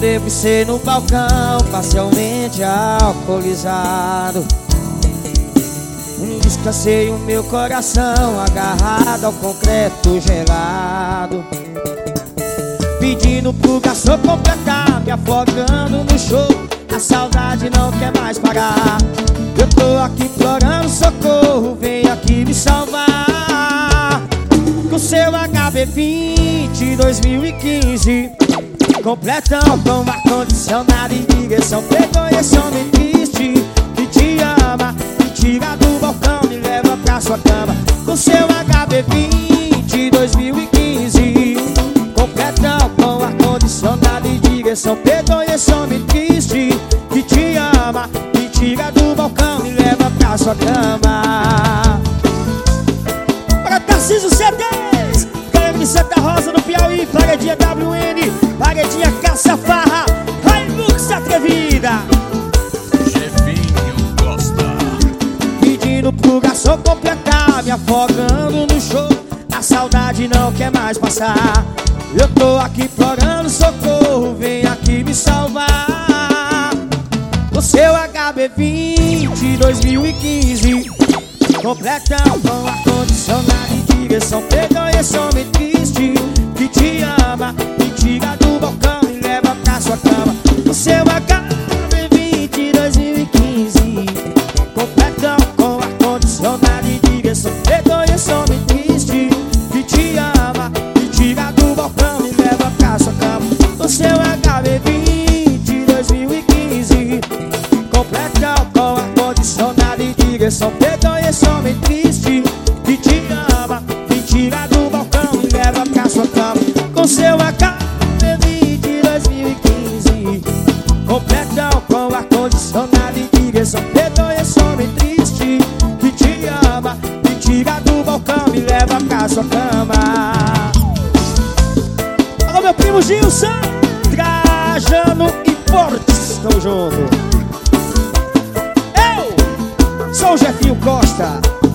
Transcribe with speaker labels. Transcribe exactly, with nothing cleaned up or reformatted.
Speaker 1: debrucei no balcão, parcialmente alcoolizado. Descansei o meu coração agarrado ao concreto gelado, pedindo pro garçom completar, me afogando no show. A saudade não quer mais parar. Eu tô aqui implorando socorro, vem aqui me salvar. Com seu H B vinte dois mil e quinze, completão com ar-condicionado em direção. Pegou esse homem triste que te ama, me tira do balcão, me leva pra sua cama. Com seu H B vinte dois mil e quinze, completão com ar-condicionado em direção. Pegou esse homem triste que te ama, me tira do balcão, me leva pra sua cama. Para Tarcísio C dez, Cleve de Santa Rosa no Piauí, Paredinha W N, Paredinha Caça Farra, Hilux Atrevida.
Speaker 2: Jefinho Costa,
Speaker 1: Pedindo pro garçom completar, me afogando no show. A saudade não quer mais passar. Eu tô aqui implorando socorro, vem aqui me salvar. O seu H B vinte dois mil e quinze, completão com ar-condicionado em direção. Pegou esse homem triste que te ama, me tira do balcão, me leva pra sua cama. O seu H B vinte dois mil e quinze, completão com ar-condicionado em direção. Pegou esse homem triste que te ama, me tira do balcão, me leva pra sua cama. O seu H B vinte dois mil e quinze, completão com ar-condicionado em direção. Pegou esse homem triste que te ama, me tira do balcão, me leva pra sua cama. Com seu H B vinte dois mil e quinze, completão com ar-condicionado em direção. Pegou esse homem triste que te ama, me tira do balcão, me leva pra sua cama. Alô, meu primo Gilson, Trajano e Portes, tamo junto. Eu sou o Jefinho Costa.